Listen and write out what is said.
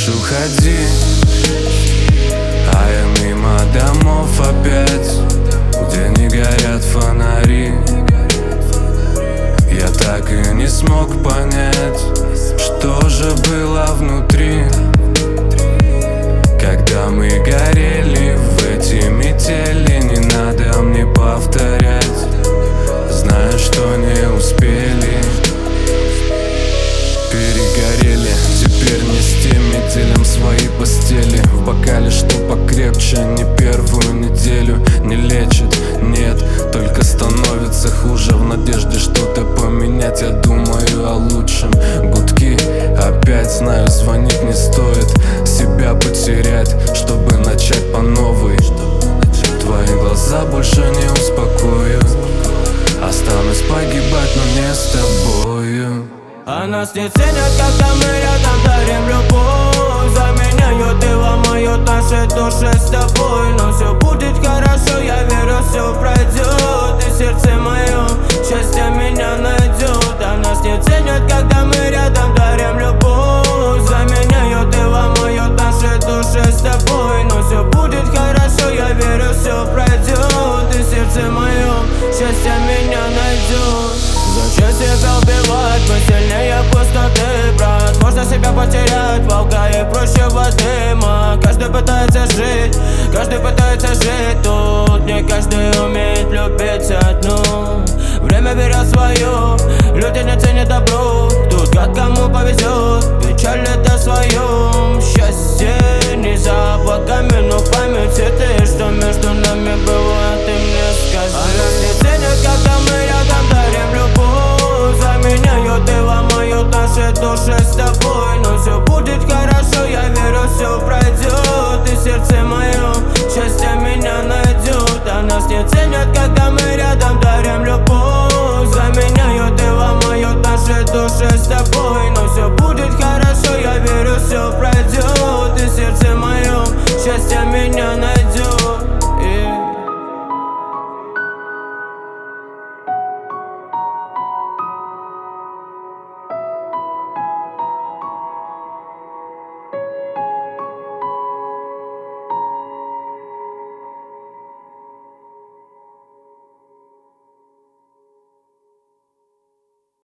говоришь, уходи, а я мимо домов опять, где не горят фонари. Я так и не смог понять, что же было внутри, когда мы горели в эти метели. Не надо мне повторять, знаю, что не успели. Перегорели, теперь не с теми, делим свои постели. В бокале, что покрепче, не первую неделю. Не лечит, нет, только становится хуже. В надежде что-то поменять, я думаю о лучшем. Гудки, опять знаю, звонить не стоит. Себя потерять, чтобы начать по новой. Твои глаза больше не успокою. Останусь погибать, но не с тобою. А нас не ценят, когда мы рядом дарим любовь. Заменяют и ломают наши души с тобой. Но все будет хорошо, я верю, все пройдет. И сердце мое счастье меня найдет. А нас не ценят, когда мы рядом дарим любовь. Заменяют и ломают наши души с тобой. Но все будет хорошо, я верю, все пройдет. И сердце мое счастье меня найдет. Зачем себя убивать, мы сильнее пустоты, брат. Можно себя потерять, волка и прочего дыма. Каждый пытается жить, каждый пытается жить тут. Не каждый умеет любить одну. Время берет свое, люди не ценят добро. Тут как кому повезет, печаль это свое.